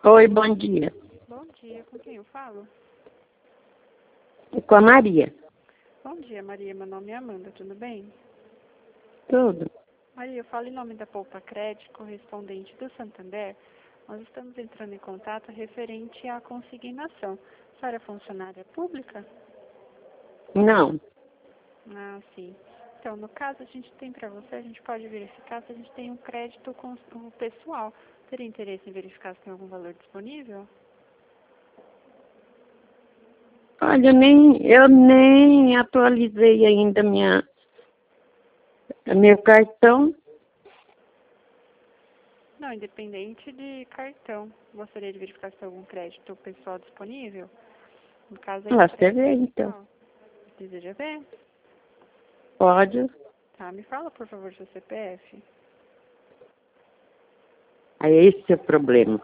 Oi, bom dia. Bom dia, com quem eu falo? Com a Maria. Bom dia, Maria. Meu nome é Amanda, tudo bem? Tudo. Maria, eu falo em nome da Poupa Crédito, correspondente do Santander. Nós estamos entrando em contato referente à consignação. A senhora é funcionária pública? Não. Ah, sim. Então, no caso, a gente tem para você, a gente pode verificar se a gente tem um crédito com o pessoal. Teria interesse em verificar se tem algum valor disponível? Olha, eu nem atualizei ainda meu cartão. Não, independente de cartão. Gostaria de verificar se tem algum crédito pessoal disponível? No caso aí, Você vê, então. deseja ver? Pode. Tá, me fala, por favor, seu CPF. Aí esse é o problema.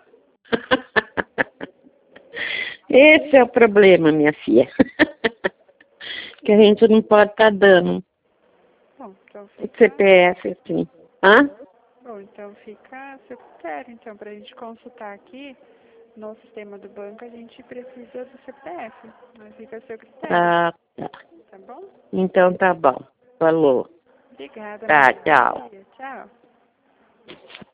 Esse é o problema, minha filha. Que a gente não pode estar dando Bom, então o fica... CPF, assim. Hã? Bom, então fica a seu critério. Então, para a gente consultar aqui no sistema do banco, a gente precisa do CPF. Mas fica a seu critério, Ah, tá. tá bom? Então tá bom. Falou. Obrigada, Tá, Maria. tchau. Tchau.